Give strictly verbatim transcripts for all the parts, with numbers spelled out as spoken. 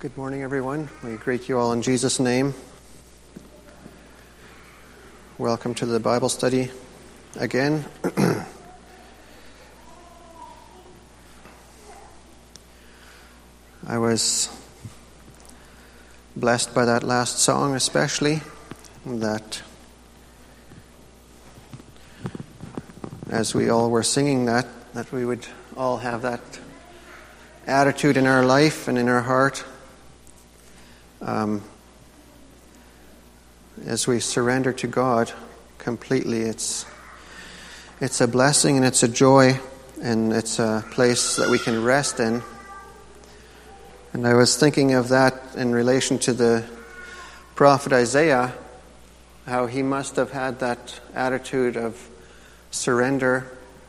Good morning, everyone. We greet you all in Jesus' name. Welcome to the Bible study again. I was blessed by that last song especially, that as we all were singing that, that we would all have that attitude in our life and in our heart. Um, as we surrender to God completely, it's it's a blessing and it's a joy and it's a place that we can rest in. And I was thinking of that in relation to the prophet Isaiah, how he must have had that attitude of surrender,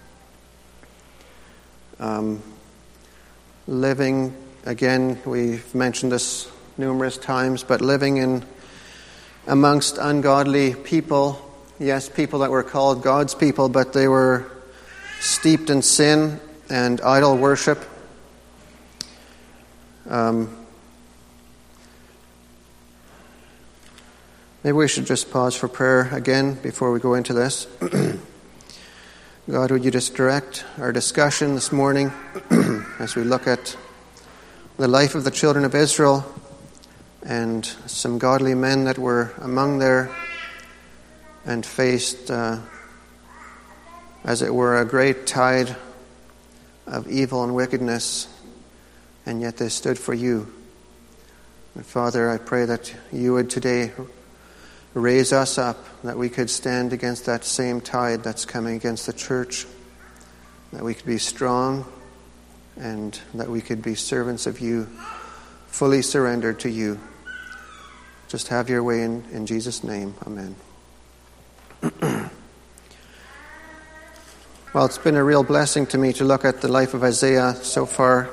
um, living, again, we've mentioned this numerous times, but living in amongst ungodly people, yes, people that were called God's people, but they were steeped in sin and idol worship. Um, maybe we should just pause for prayer again before we go into this. God, would you just direct our discussion this morning as we look at the life of the children of Israel and some godly men that were among there and faced, uh, as it were, a great tide of evil and wickedness, and yet they stood for you. And Father, I pray that you would today raise us up, that we could stand against that same tide that's coming against the church, that we could be strong, and that we could be servants of you, fully surrendered to you. Just have your way in, in Jesus' name. Amen. Well, it's been a real blessing to me to look at the life of Isaiah so far.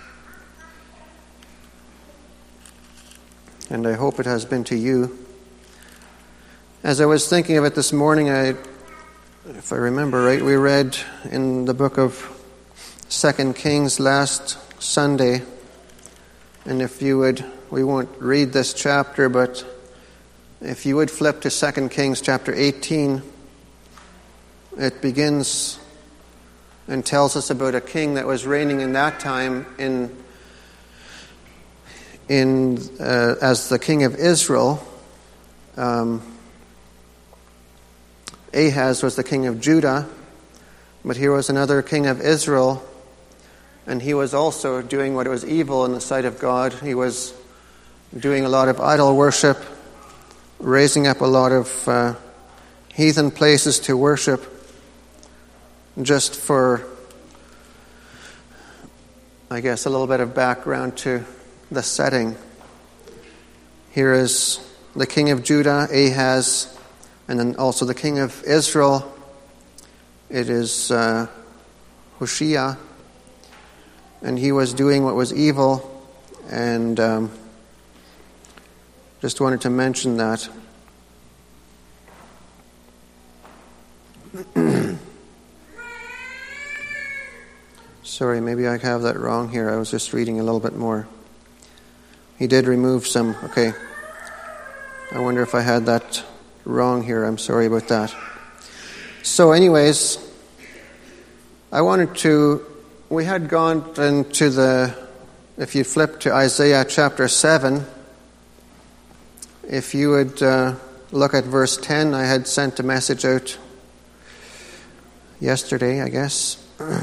And I hope it has been to you. As I was thinking of it this morning, I, if I remember right, we read in the book of Second Kings last Sunday. And if you would, we won't read this chapter, but if you would flip to Second Kings chapter eighteen, it begins and tells us about a king that was reigning in that time in in uh, as the king of Israel. Um, Ahaz was the king of Judah, but here was another king of Israel, and he was also doing what was evil in the sight of God. He was doing a lot of idol worship, raising up a lot of uh, heathen places to worship. Just for, I guess, a little bit of background to the setting. Here is the king of Judah, Ahaz, and then also the king of Israel. It is uh, Hoshea. And he was doing what was evil, and um, just wanted to mention that. Sorry, maybe I have that wrong here. I was just reading a little bit more. He did remove some. Okay. I wonder if I had that wrong here. I'm sorry about that. So anyways, I wanted to... We had gone into the, if you flip to Isaiah chapter seven, if you would uh, look at verse ten, I had sent a message out yesterday, I guess,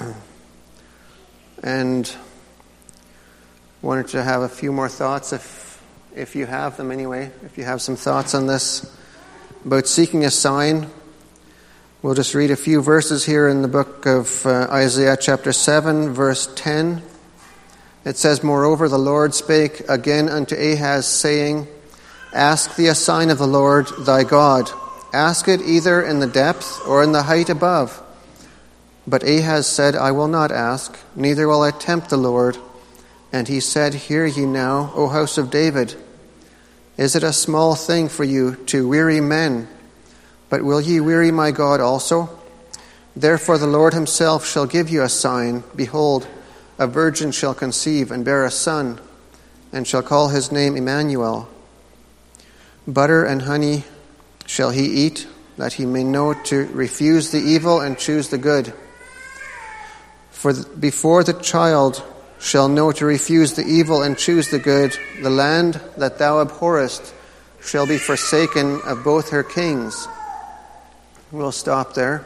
and wanted to have a few more thoughts, if if you have them anyway, if you have some thoughts on this, about seeking a sign. We'll just read a few verses here in the book of uh, Isaiah chapter seven, verse ten. It says, "Moreover, the Lord spake again unto Ahaz, saying, Ask thee a sign of the Lord thy God. Ask it either in the depth or in the height above. But Ahaz said, I will not ask, neither will I tempt the Lord. And he said, Hear ye now, O house of David. Is it a small thing for you to weary men? But will ye weary my God also? Therefore the Lord himself shall give you a sign. Behold, a virgin shall conceive and bear a son, and shall call his name Emmanuel. Butter and honey shall he eat, that he may know to refuse the evil and choose the good. For before the child shall know to refuse the evil and choose the good, the land that thou abhorrest shall be forsaken of both her kings. We'll stop there.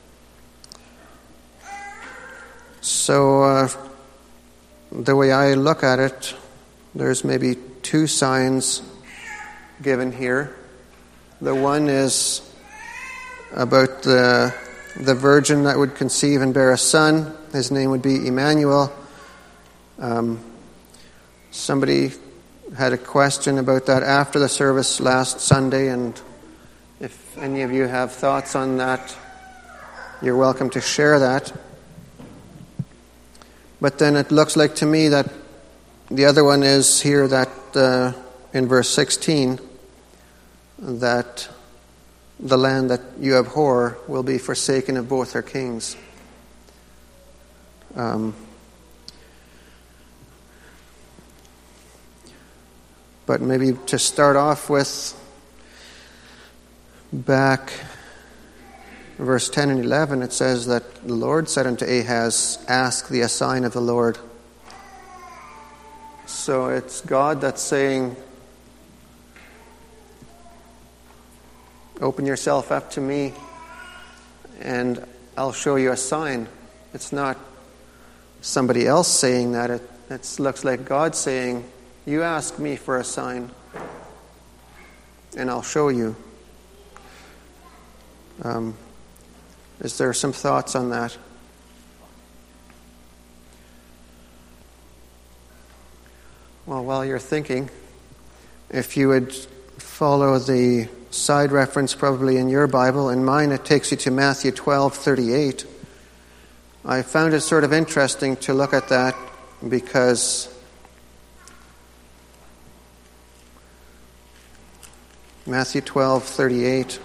So, uh, the way I look at it, there's maybe two signs given here. The one is about the, the virgin that would conceive and bear a son. His name would be Emmanuel. Um, somebody had a question about that after the service last Sunday, and if any of you have thoughts on that, you're welcome to share that. But then it looks like to me that the other one is here, that uh, in verse sixteen, that the land that you abhor will be forsaken of both her kings. Um, but maybe to start off with, back verse ten and eleven, it says that the Lord said unto Ahaz, ask thee a sign of the Lord. So it's God that's saying, open yourself up to me and I'll show you a sign. It's not somebody else saying that. It it looks like God saying, you ask me for a sign and I'll show you. Um, is there some thoughts on that? Well, while you're thinking, if you would follow the side reference probably in your Bible, in mine it takes you to Matthew twelve thirty-eight. I found it sort of interesting to look at that because Matthew twelve thirty-eight,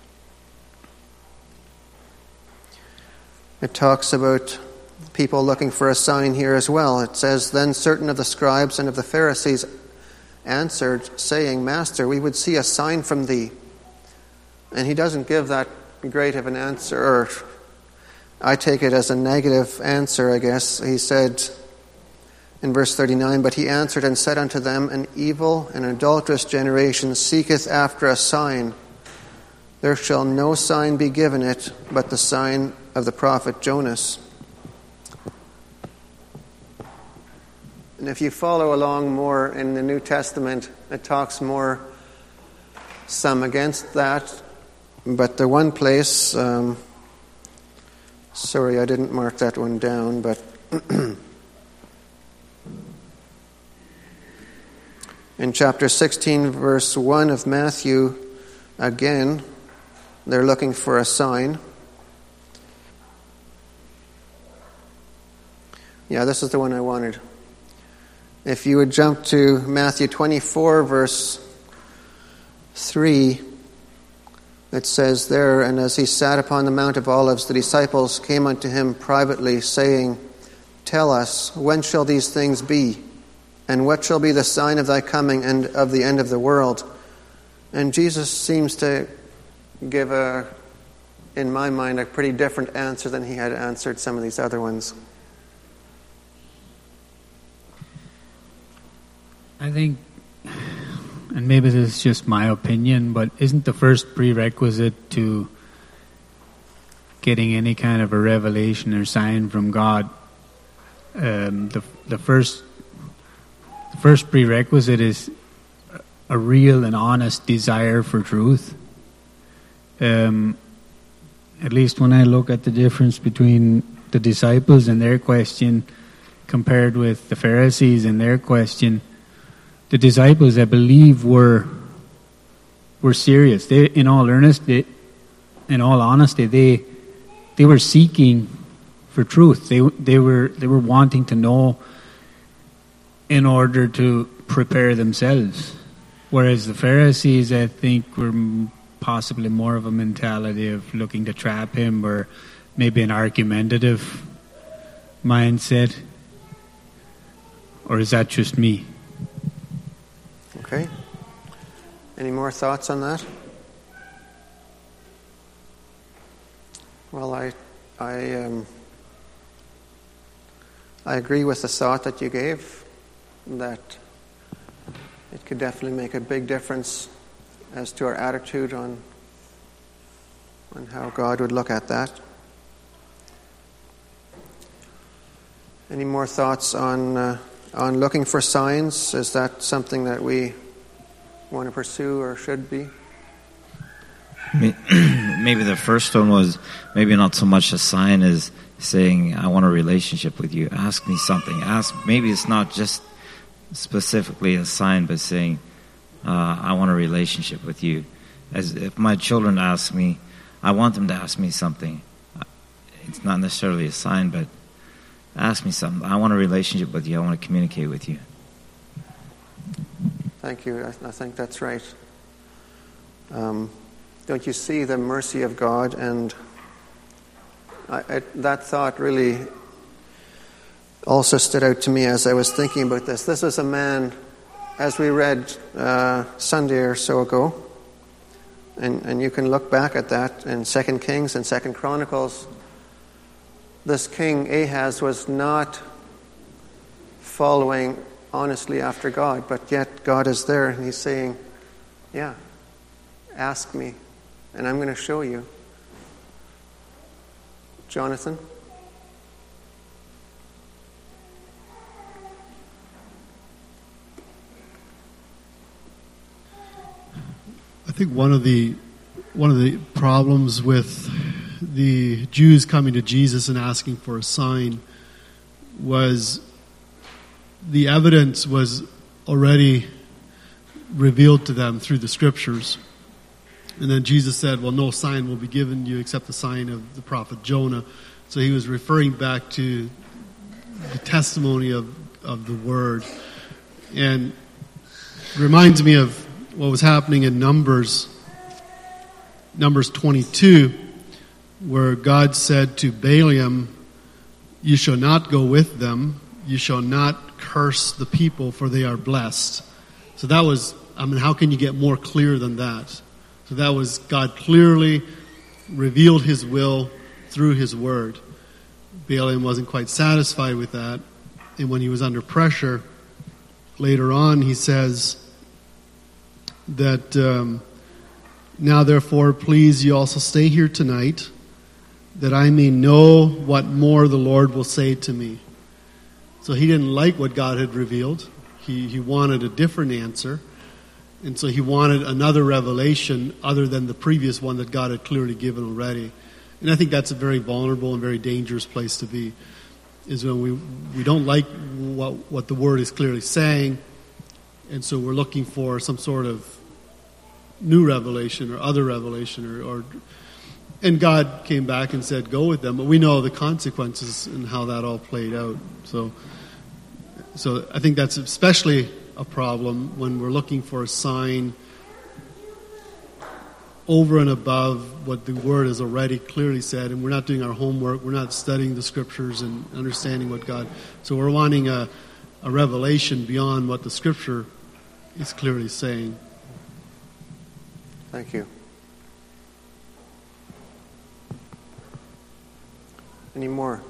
it talks about people looking for a sign here as well. It says, then certain of the scribes and of the Pharisees answered, saying, Master, we would see a sign from thee. And he doesn't give that great of an answer, or I take it as a negative answer, I guess. He said in verse thirty-nine, but he answered and said unto them, an evil and adulterous generation seeketh after a sign. There shall no sign be given it, but the sign of the prophet Jonas. And if you follow along more in the New Testament, it talks more, some against that. But the one place, um, sorry I didn't mark that one down, but in chapter sixteen, verse one of Matthew, again, they're looking for a sign. Yeah, this is the one I wanted. If you would jump to Matthew twenty-four, verse three, it says there, and as he sat upon the Mount of Olives, the disciples came unto him privately, saying, tell us, when shall these things be? And what shall be the sign of thy coming and of the end of the world? And Jesus seems to give a, in my mind, a pretty different answer than he had answered some of these other ones. I think, and maybe this is just my opinion, but isn't the first prerequisite to getting any kind of a revelation or sign from God, um, the the first the first prerequisite is a real and honest desire for truth. Um, at least when I look at the difference between the disciples and their question compared with the Pharisees and their question, the disciples, I believe, were were serious. They, in all earnest, they, in all honesty, they they were seeking for truth. They they were they were wanting to know in order to prepare themselves. Whereas the Pharisees, I think, were possibly more of a mentality of looking to trap him, or maybe an argumentative mindset. Or is that just me? Okay. Any more thoughts on that? Well, I, I, um, I agree with the thought that you gave, that it could definitely make a big difference as to our attitude on, on how God would look at that. Any more thoughts on uh, on looking for signs? Is that something that we want to pursue or should be? Maybe the first one was maybe not so much a sign as saying, I want a relationship with you. Ask me something. Ask. Maybe it's not just specifically a sign, but saying, uh, I want a relationship with you. As if my children ask me, I want them to ask me something. It's not necessarily a sign, but ask me something. I want a relationship with you. I want to communicate with you. Thank you. I, I think that's right. Um, don't you see the mercy of God? And I, I, that thought really also stood out to me as I was thinking about this. This was a man, as we read uh, Sunday or so ago, and, and you can look back at that in Second Kings and Second Chronicles. This king Ahaz was not following honestly after God, but yet God is there and he's saying, yeah, ask me and I'm going to show you. Jonathan? I think one of the one of the problems with the Jews coming to Jesus and asking for a sign was the evidence was already revealed to them through the scriptures. And then Jesus said, well, no sign will be given you except the sign of the prophet Jonah. So he was referring back to the testimony of, of the word. And it reminds me of what was happening in Numbers, Numbers twenty-two, where God said to Balaam, you shall not go with them, you shall not curse the people, for they are blessed. So that was, I mean, how can you get more clear than that? So that was God clearly revealed his will through his word. Balaam wasn't quite satisfied with that. And when he was under pressure, later on he says that, um, now therefore, please you also stay here tonight, that I may know what more the Lord will say to me. So he didn't like what God had revealed. He, he wanted a different answer. And so he wanted another revelation other than the previous one that God had clearly given already. And I think that's a very vulnerable and very dangerous place to be, is when we we don't like what, what the Word is clearly saying, and so we're looking for some sort of new revelation or other revelation. or, or And God came back and said, go with them. But we know the consequences and how that all played out. So, so I think that's especially a problem when we're looking for a sign over and above what the Word has already clearly said, and we're not doing our homework, we're not studying the Scriptures and understanding what God... So we're wanting a, a revelation beyond what the Scripture is clearly saying. Thank you. Any more?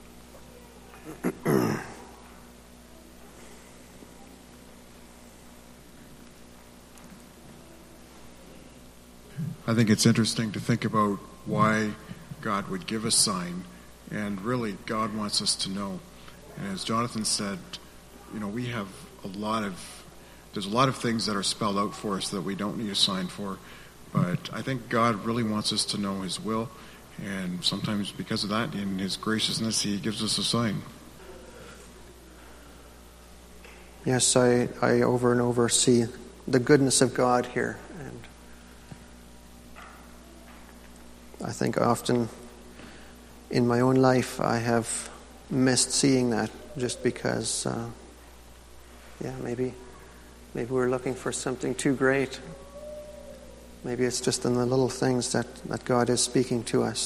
I think it's interesting to think about why God would give a sign, and really God wants us to know. And as Jonathan said, you know, we have a lot of, there's a lot of things that are spelled out for us that we don't need a sign for, but I think God really wants us to know His will, and sometimes because of that, in His graciousness, He gives us a sign. Yes, I, I over and over see the goodness of God here, and I think often in my own life I have missed seeing that just because, uh, yeah, maybe maybe we're looking for something too great. Maybe it's just in the little things that, that God is speaking to us.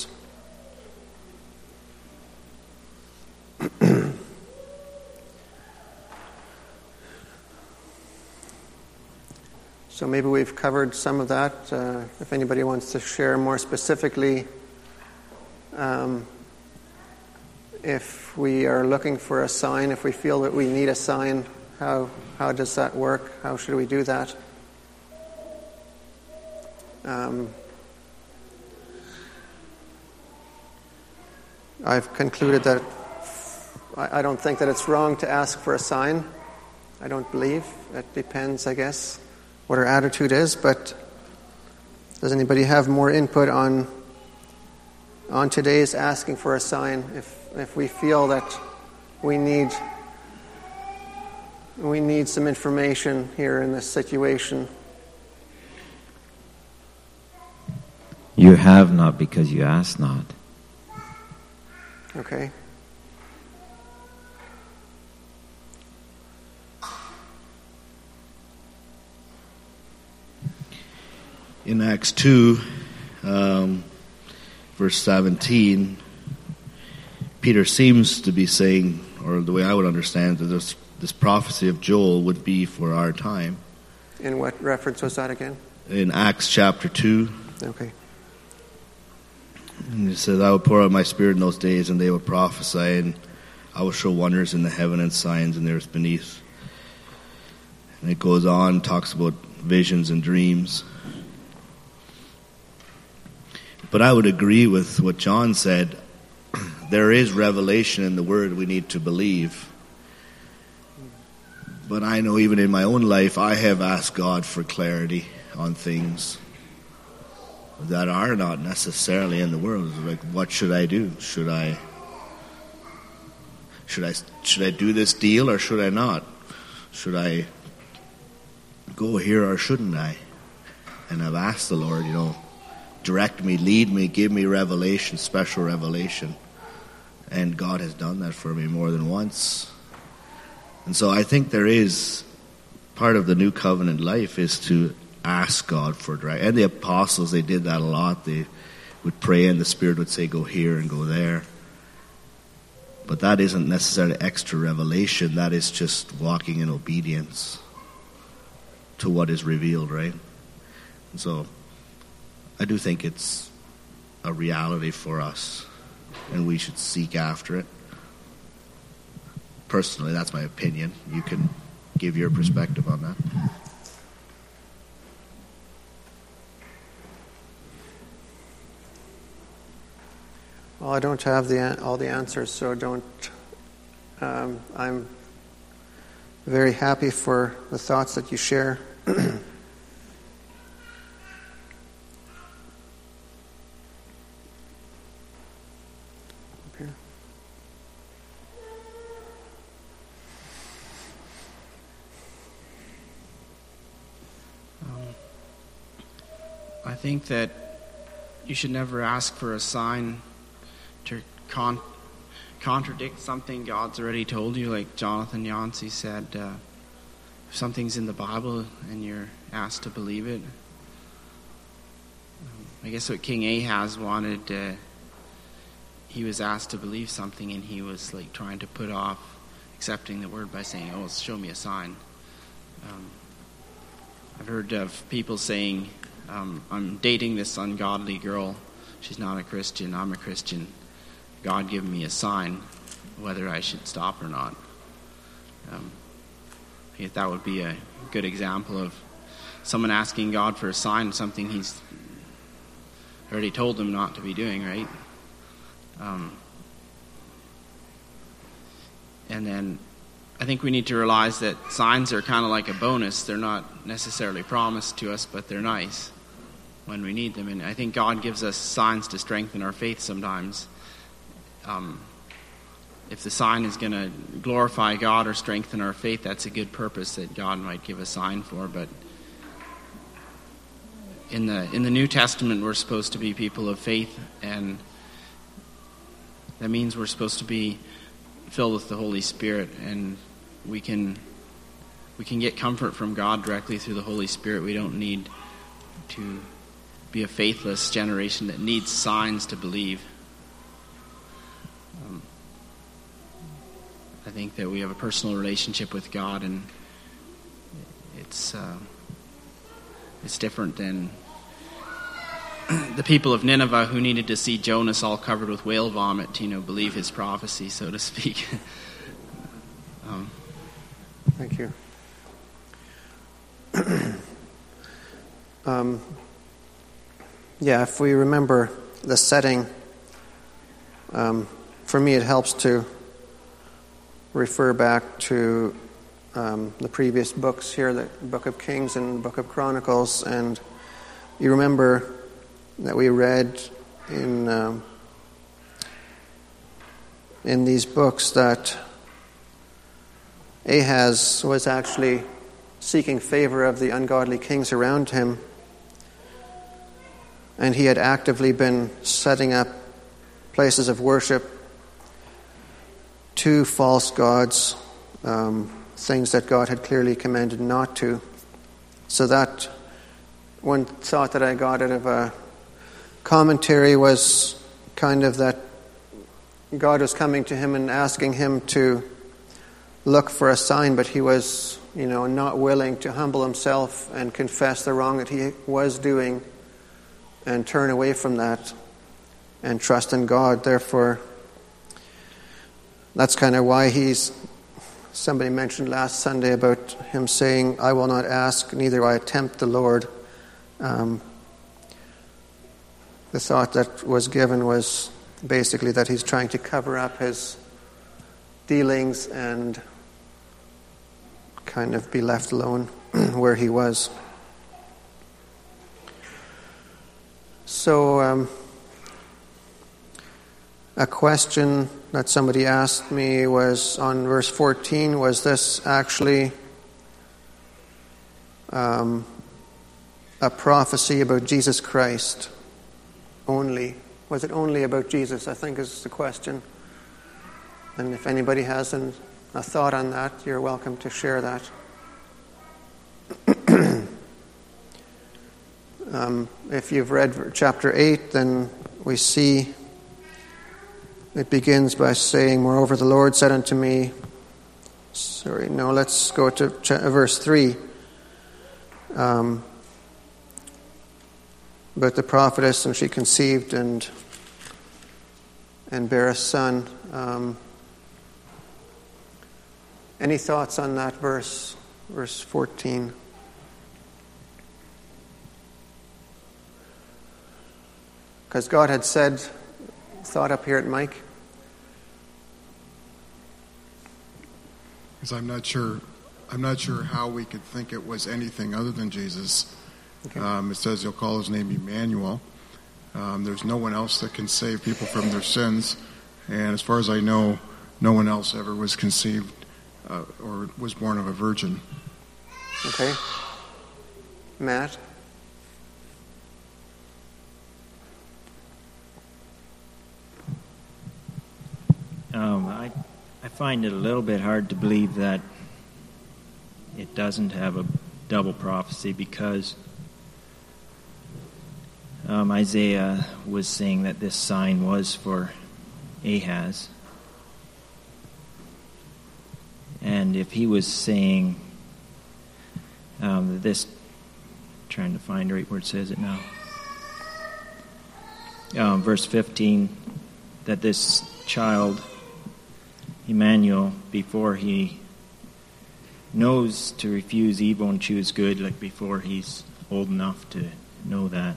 So maybe we've covered some of that. Uh, if anybody wants to share more specifically, um, if we are looking for a sign, if we feel that we need a sign, how how does that work? How should we do that? Um, I've concluded that I, I don't think that it's wrong to ask for a sign. I don't believe. It depends, I guess, what our attitude is. But does anybody have more input on on today's asking for a sign? If if we feel that we need we need some information here in this situation. You have not because you ask not. Okay. In Acts two, um, verse seventeen, Peter seems to be saying, or the way I would understand it, that this, this prophecy of Joel would be for our time. In what reference was that again? In Acts chapter two. Okay. And it says, I will pour out my spirit in those days, and they will prophesy, and I will show wonders in the heaven and signs in the earth beneath. And it goes on, talks about visions and dreams. But I would agree with what John said. There is revelation in the Word we need to believe. But I know even in my own life, I have asked God for clarity on things that are not necessarily in the world. Like, what should I do? Should I, should I, should I do this deal or should I not? Should I go here or shouldn't I? And I've asked the Lord, you know, direct me, lead me, give me revelation, special revelation. And God has done that for me more than once. And so I think there is part of the new covenant life is to ask God for direct. And the apostles, they did that a lot. They would pray and the Spirit would say, go here and go there. But that isn't necessarily extra revelation. That is just walking in obedience to what is revealed, right? And so I do think it's a reality for us, and we should seek after it. Personally, that's my opinion. You can give your perspective on that. Well, I don't have the all the answers, so don't. Um, I'm very happy for the thoughts that you share. I think that you should never ask for a sign to con- contradict something God's already told you. Like Jonathan Yancey said, uh, if something's in the Bible and you're asked to believe it. Um, I guess what King Ahaz wanted, uh, he was asked to believe something and he was like trying to put off accepting the word by saying, oh, show me a sign. Um, I've heard of people saying, Um, I'm dating this ungodly girl. She's not a Christian. I'm a Christian. God give me a sign whether I should stop or not. Um, I think that would be a good example of someone asking God for a sign, something he's already told them not to be doing, right? Um, and then I think we need to realize that signs are kind of like a bonus. They're not necessarily promised to us, but they're nice when we need them. And I think God gives us signs to strengthen our faith sometimes. Um, if the sign is going to glorify God or strengthen our faith, that's a good purpose that God might give a sign for. But in the in the New Testament, we're supposed to be people of faith, and that means we're supposed to be filled with the Holy Spirit, and we can we can get comfort from God directly through the Holy Spirit. We don't need to be a faithless generation that needs signs to believe. Um, I think that we have a personal relationship with God, and it's uh, It's different than the people of Nineveh who needed to see Jonas all covered with whale vomit to, you know, believe his prophecy, so to speak. um, Thank you. um, yeah, if we remember the setting, um, for me it helps to refer back to um, the previous books here, the Book of Kings and the Book of Chronicles, and you remember that we read in um, in these books that Ahaz was actually seeking favor of the ungodly kings around him, and he had actively been setting up places of worship to false gods, um, things that God had clearly commanded not to. So that one thought that I got out of a commentary was kind of that God was coming to him and asking him to look for a sign, but he was, you know, not willing to humble himself and confess the wrong that he was doing and turn away from that and trust in God. Therefore, that's kind of why he's, somebody mentioned last Sunday about him saying, I will not ask, neither will I tempt the Lord. Um, the thought that was given was basically that he's trying to cover up his dealings and kind of be left alone where he was. So, um, a question that somebody asked me was on verse fourteen, was this actually um, a prophecy about Jesus Christ only? Was it only about Jesus, I think is the question. And if anybody has an, a thought on that, you're welcome to share that. um, if you've read chapter eight, then we see it begins by saying, moreover, the Lord said unto me, sorry, no, let's go to ch- verse three. Um, about the prophetess, and she conceived and and bare a son. Um, any thoughts on that verse, verse fourteen? Because God had said, thought up here at Mike. Because I'm not sure, I'm not sure how we could think it was anything other than Jesus. Okay. Um, it says you'll call his name Emmanuel. Um, there's no one else that can save people from their sins. And as far as I know, no one else ever was conceived uh, or was born of a virgin. Okay. Matt? Um, I, I find it a little bit hard to believe that it doesn't have a double prophecy, because Um, Isaiah was saying that this sign was for Ahaz. And if he was saying um, that this, trying to find right where it says it now, um, verse fifteen, that this child, Emmanuel, before he knows to refuse evil and choose good, like before he's old enough to know that,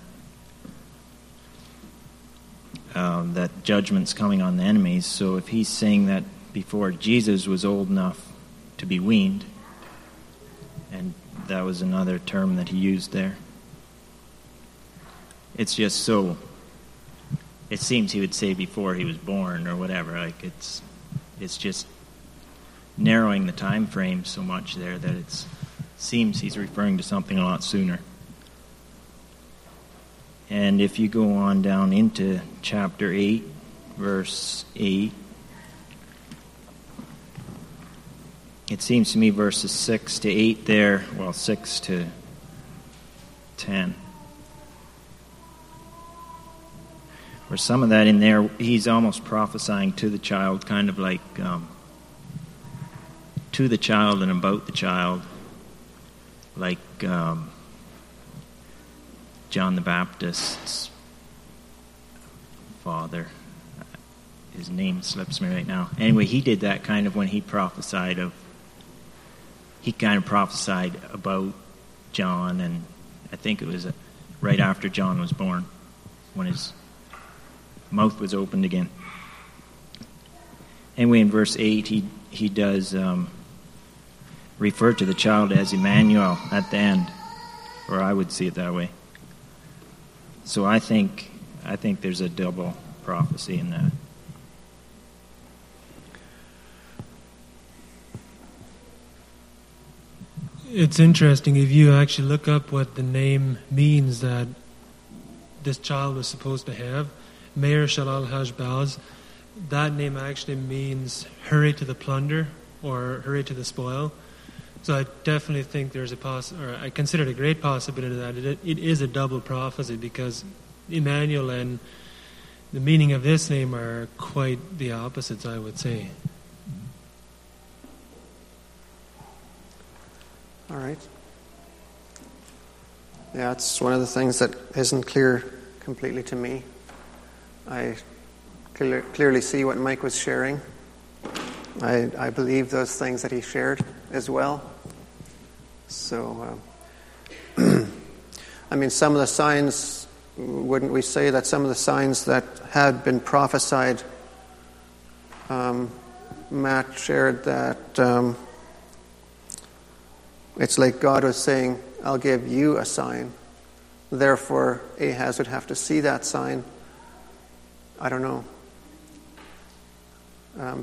Um, that judgment's coming on the enemies. So if he's saying that before Jesus was old enough to be weaned, and that was another term that he used there, it's just so, it seems he would say before he was born or whatever. Like it's it's just narrowing the time frame so much there that it seems he's referring to something a lot sooner. And if you go on down into chapter eight, verse eight, it seems to me verses six to eight there, well, six to ten, or some of that in there, he's almost prophesying to the child, kind of like um, to the child and about the child, like um, John the Baptist's father. His name slips me right now. Anyway, he did that kind of when he prophesied of, he kind of prophesied about John, and I think it was right after John was born, when his mouth was opened again. Anyway, in verse eight, he he does um, refer to the child as Emmanuel at the end, or I would see it that way. So I think I think there's a double prophecy in that. It's interesting if you actually look up what the name means that this child was supposed to have. Meir Shalal Hashbaz, that name actually means hurry to the plunder or hurry to the spoil. So I definitely think there's a poss- or I consider it a great possibility that it, it is a double prophecy, because Emmanuel and the meaning of this name are quite the opposites, I would say. All right. Yeah, it's one of the things that isn't clear completely to me. I clear, clearly see what Mike was sharing. I, I believe those things that he shared as well. So, uh, I mean, some of the signs, wouldn't we say that some of the signs that had been prophesied, um, Matt shared that um, it's like God was saying, I'll give you a sign. Therefore, Ahaz would have to see that sign. I don't know. Um,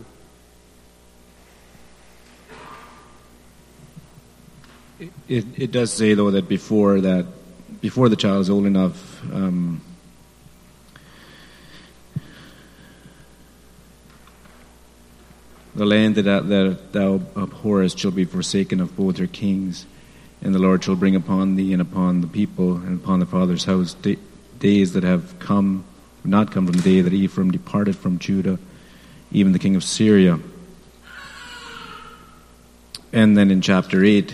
it, it does say, though, that before that, before the child is old enough, um, the land that, that thou abhorrest shall be forsaken of both her kings, and the Lord shall bring upon thee and upon the people and upon the father's house day, days that have come, not come from the day that Ephraim departed from Judah, even the king of Syria. And then in chapter eight,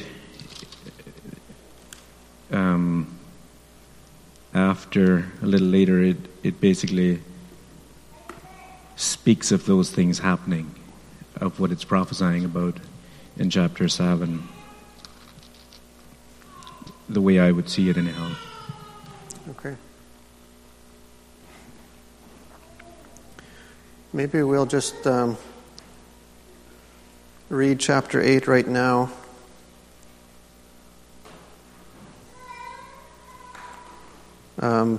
um, after, a little later, it, it basically speaks of those things happening, of what it's prophesying about in chapter seven. The way I would see it anyhow. Okay. Maybe we'll just um, read chapter eight right now. Um,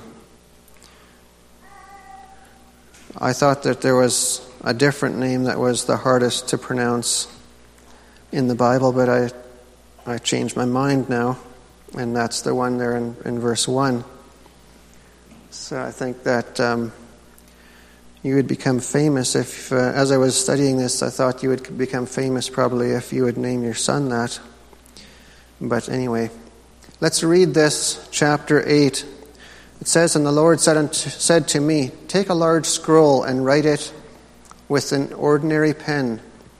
I thought that there was a different name that was the hardest to pronounce in the Bible, but I I changed my mind now, and that's the one there in, in verse one. So I think that um, you would become famous if, uh, as I was studying this, I thought you would become famous probably if you would name your son that. But anyway, let's read this, chapter eight. It says, And the Lord said, unto, said to me, Take a large scroll and write it with an ordinary pen.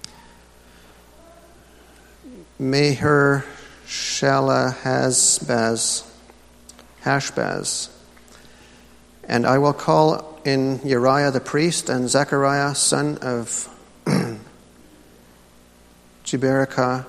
Meher Shalahazbaz, Hashbaz. And I will call in Uriah the priest and Zechariah son of Jeberechiah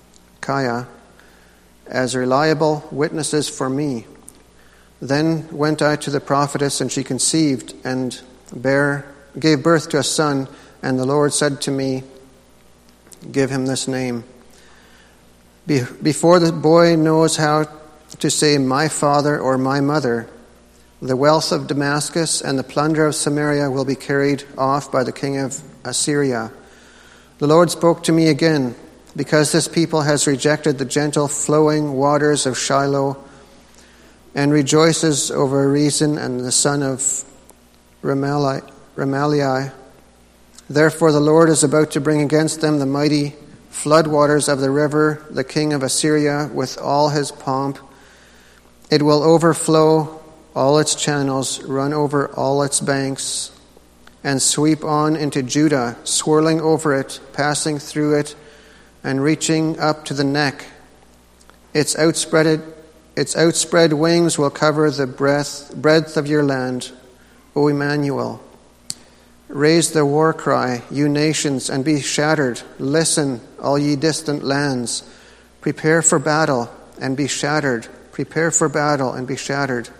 as reliable witnesses for me. Then went I to the prophetess, and she conceived and bare, gave birth to a son, and the Lord said to me, Give him this name. Be- before the boy knows how to say my father or my mother, the wealth of Damascus and the plunder of Samaria will be carried off by the king of Assyria. The Lord spoke to me again, because this people has rejected the gentle flowing waters of Shiloh, and rejoices over Rezin and the son of Remaliah. Therefore the Lord is about to bring against them the mighty floodwaters of the river, the king of Assyria, with all his pomp. It will overflow all its channels, run over all its banks, and sweep on into Judah, swirling over it, passing through it, and reaching up to the neck. Its outspread Its outspread wings will cover the breadth, breadth of your land, O Emmanuel. Raise the war cry, you nations, and be shattered. Listen, all ye distant lands. Prepare for battle and be shattered. Prepare for battle and be shattered.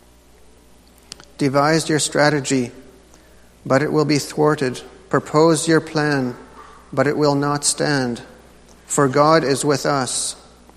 Devise your strategy, but it will be thwarted. Propose your plan, but it will not stand. For God is with us.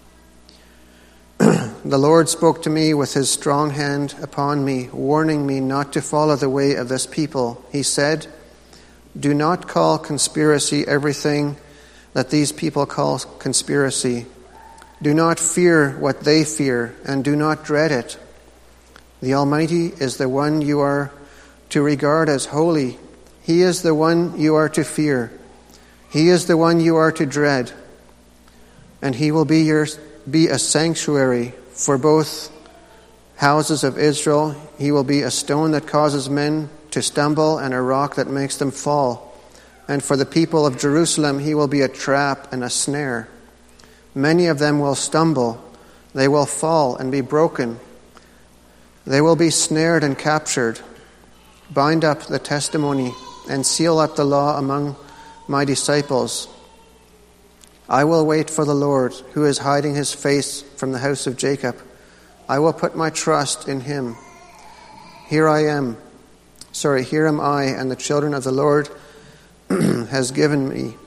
The Lord spoke to me with his strong hand upon me, warning me not to follow the way of this people. He said, do not call conspiracy everything that these people call conspiracy. Do not fear what they fear, and do not dread it. The Almighty is the one you are to regard as holy. He is the one you are to fear. He is the one you are to dread. And he will be your be a sanctuary for both houses of Israel. He will be a stone that causes men to stumble and a rock that makes them fall. And for the people of Jerusalem, he will be a trap and a snare. Many of them will stumble. They will fall and be broken. They will be snared and captured. Bind up the testimony and seal up the law among my disciples. I will wait for the Lord, who is hiding his face from the house of Jacob. I will put my trust in him. Here I am. Sorry, here am I, and the children of the Lord has given me.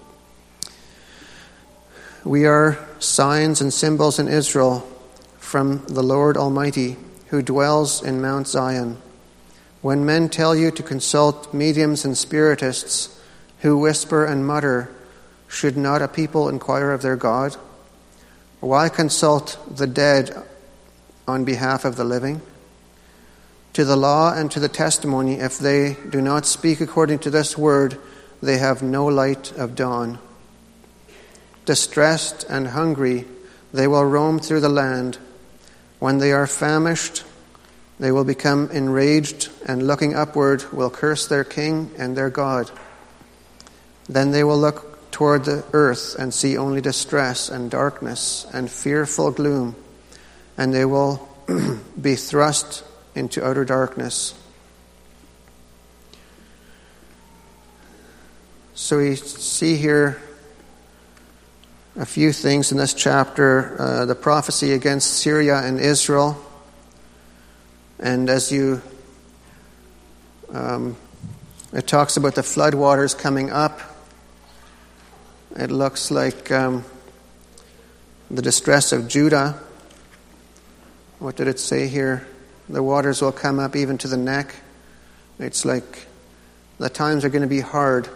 We are signs and symbols in Israel from the Lord Almighty, who dwells in Mount Zion. When men tell you to consult mediums and spiritists who whisper and mutter, should not a people inquire of their God? Why consult the dead on behalf of the living? To the law and to the testimony, if they do not speak according to this word, they have no light of dawn. Distressed and hungry, they will roam through the land. When they are famished, they will become enraged, and looking upward will curse their king and their God. Then they will look toward the earth and see only distress and darkness and fearful gloom, and they will be thrust into outer darkness. So we see here a few things in this chapter, uh, the prophecy against Syria and Israel. And as you, um, it talks about the flood waters coming up. It looks like um, the distress of Judah. What did it say here? The waters will come up even to the neck. It's like the times are going to be hard.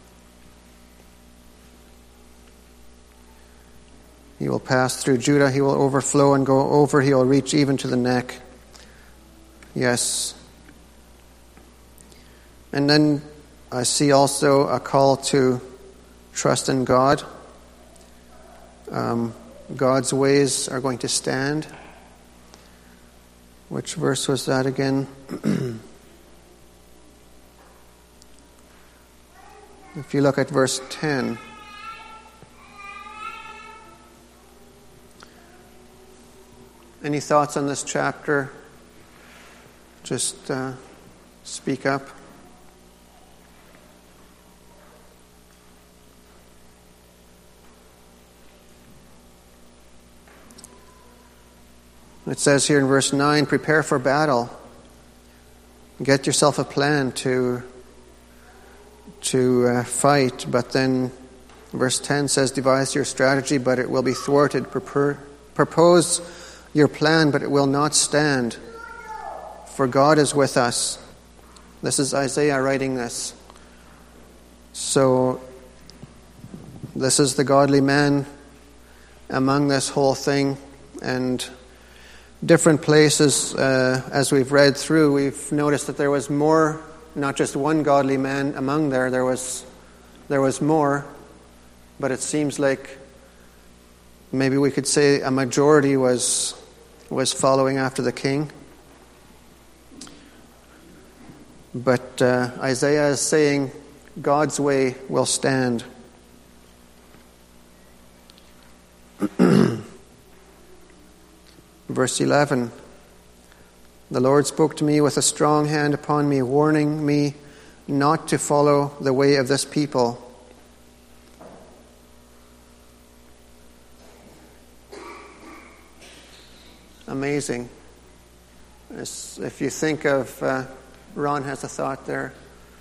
He will pass through Judah. He will overflow and go over. He will reach even to the neck. Yes. And then I see also a call to trust in God. Um, God's ways are going to stand. Which verse was that again? If you look at verse ten. Any thoughts on this chapter? Just uh, speak up. It says here in verse nine, prepare for battle. Get yourself a plan to, to uh, fight. But then verse ten says, devise your strategy, but it will be thwarted. Prepare, propose your plan, but it will not stand. For God is with us. This is Isaiah writing this. So this is the godly man among this whole thing. And different places, uh, as we've read through, we've noticed that there was more, not just one godly man among there, there was there was more, but it seems like maybe we could say a majority was was following after the king. But uh, Isaiah is saying God's way will stand. Verse eleven, the Lord spoke to me with a strong hand upon me, warning me not to follow the way of this people. Amazing. As if you think of, uh, Ron has a thought there.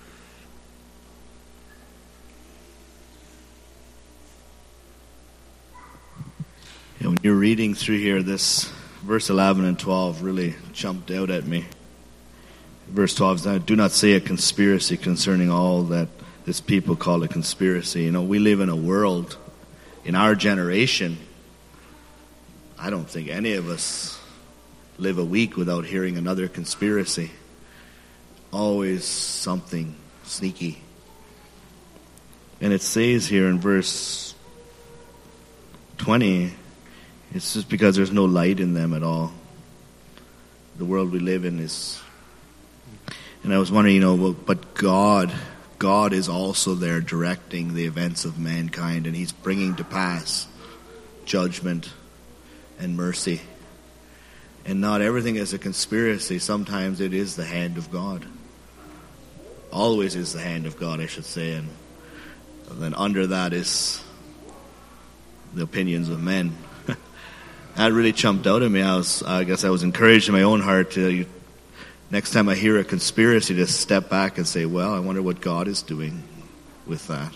Yeah, when you're reading through here, this verse eleven and twelve really jumped out at me. Verse twelve says, "Do not say a conspiracy concerning all that this people call a conspiracy." You know, we live in a world, in our generation, I don't think any of us live a week without hearing another conspiracy. Always something sneaky. And it says here in verse twenty, it's just because there's no light in them at all. The world we live in is... And I was wondering, you know, but God, God is also there directing the events of mankind, and He's bringing to pass judgment and mercy. And not everything is a conspiracy. Sometimes it is the hand of God. Always is the hand of God, I should say. And then under that is the opinions of men. That really jumped out at me. I was, I guess I was encouraged in my own heart to, you, next time I hear a conspiracy, to step back and say, well, I wonder what God is doing with that.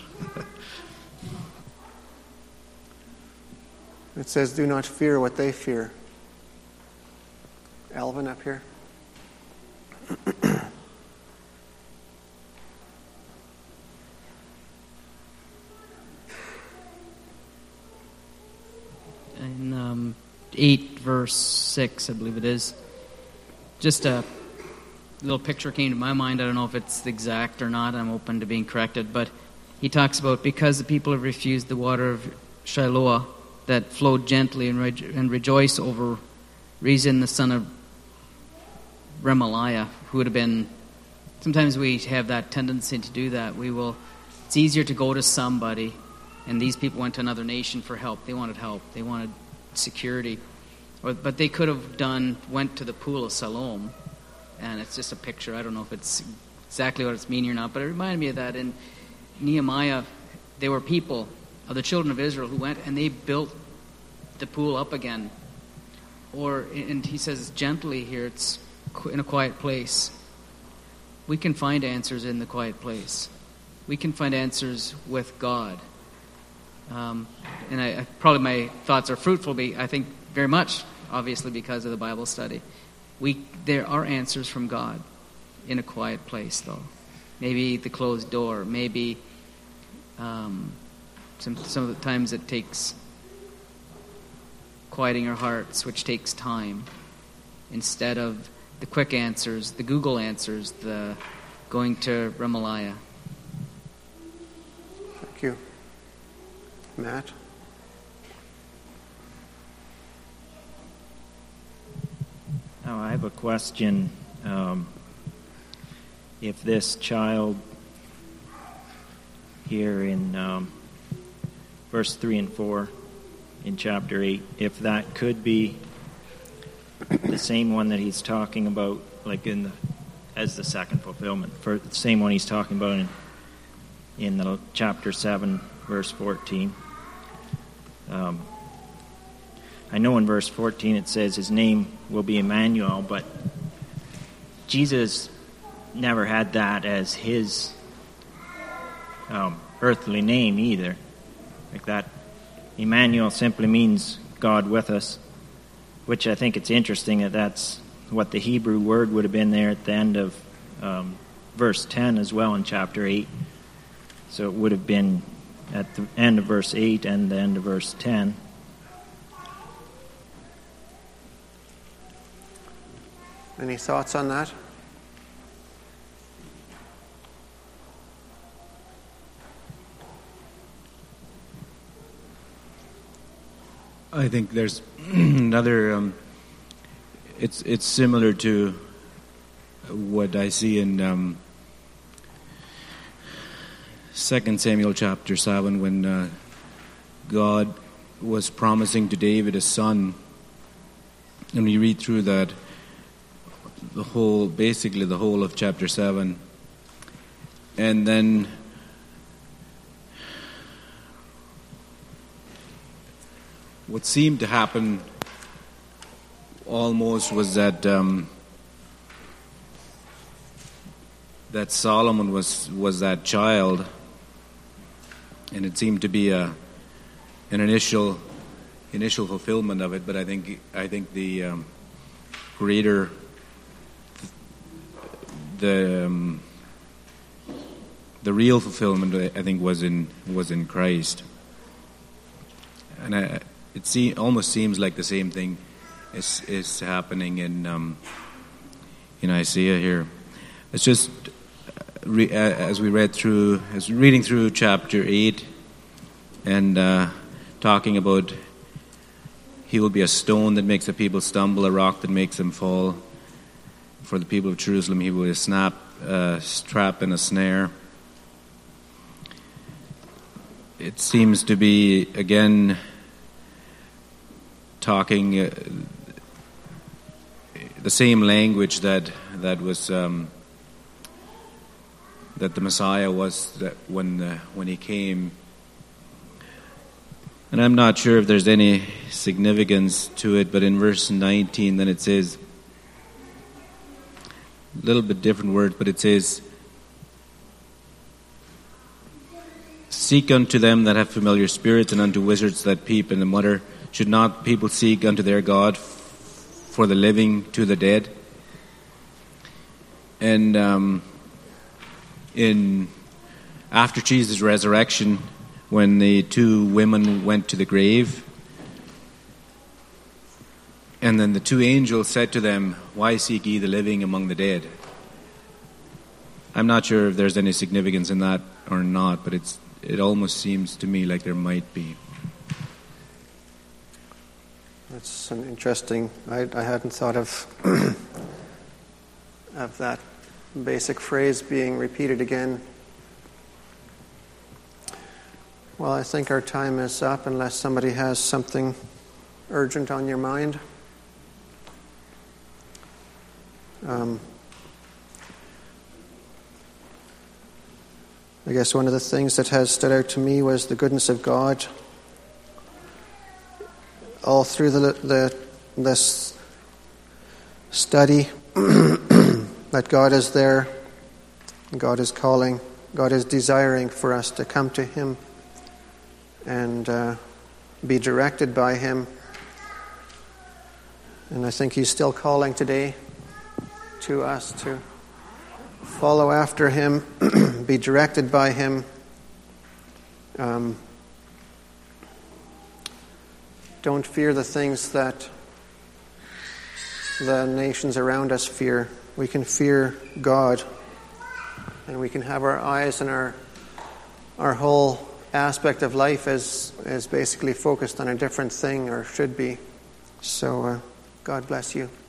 It says, do not fear what they fear. Alvin up here. In um, eight, verse six, I believe it is, just a little picture came to my mind. I don't know if it's exact or not. I'm open to being corrected. But he talks about, because the people have refused the water of Shiloah that flowed gently, and, re- and rejoice over Rezin, the son of Remaliah, who would have been... Sometimes we have that tendency to do that. We will... It's easier to go to somebody, and these people went to another nation for help. They wanted help. They wanted security. Or, but they could have done, went to the pool of Siloam, and it's just a picture. I don't know if it's exactly what it's meaning or not, but it reminded me of that. In Nehemiah, there were people of the children of Israel who went and they built the pool up again. Or, and he says gently here, it's in a quiet place. We can find answers in the quiet place. We can find answers with God. Um, and I, I, probably my thoughts are fruitful, I think, very much, obviously, because of the Bible study. We there are answers from God in a quiet place, though. Maybe the closed door. Maybe um, some some of the times it takes quieting our hearts, which takes time, instead of the quick answers, the Google answers, the going to Remaliah. Thank you. Matt? Oh, I have a question. Um, if this child here in um, verse three and four in chapter eight, if that could be the same one that he's talking about, like in the as the second fulfillment, for the same one he's talking about in in the chapter seven, verse fourteen. Um, I know in verse fourteen it says his name will be Emmanuel, but Jesus never had that as his um, earthly name either. Like that, Emmanuel simply means God with us, which I think it's interesting that that's what the Hebrew word would have been there at the end of um, verse ten as well in chapter eight. So it would have been at the end of verse eight and the end of verse ten. Any thoughts on that? I think there's another. Um, it's it's similar to what I see in um, Second Samuel chapter seven, when uh, God was promising to David a son, and we read through that, the whole, basically the whole of chapter seven, and then what seemed to happen almost was that um, that Solomon was was that child, and it seemed to be a an initial initial fulfillment of it. But I think I think the um, greater the um, the real fulfillment, I think, was in was in Christ, and I, it see, almost seems like the same thing is is happening in um, in Isaiah here. It's just re, as we read through, as reading through chapter eight, and uh, talking about he will be a stone that makes the people stumble, a rock that makes them fall. For the people of Jerusalem, he will be a snap, uh, trap, and a snare. It seems to be again talking uh, the same language that that was um, that the Messiah was that when uh, when he came. And I'm not sure if there's any significance to it, but in verse nineteen, then it says a little bit different word, but it says, "Seek unto them that have familiar spirits, and unto wizards that peep in the mutter. Should not people seek unto their God for the living to the dead?" And um, in after Jesus' resurrection, when the two women went to the grave, and then the two angels said to them, "Why seek ye the living among the dead?" I'm not sure if there's any significance in that or not, but it's it almost seems to me like there might be. That's an interesting. I, I hadn't thought of of that basic phrase being repeated again. Well, I think our time is up, unless somebody has something urgent on your mind. Um, I guess one of the things that has stood out to me was the goodness of God. All through the, the this study, that God is there, God is calling, God is desiring for us to come to Him and uh, be directed by Him. And I think He's still calling today to us to follow after Him, be directed by Him. Um, don't fear the things that the nations around us fear. We can fear God, and we can have our eyes and our our whole aspect of life is is basically focused on a different thing, or should be. So, uh, God bless you.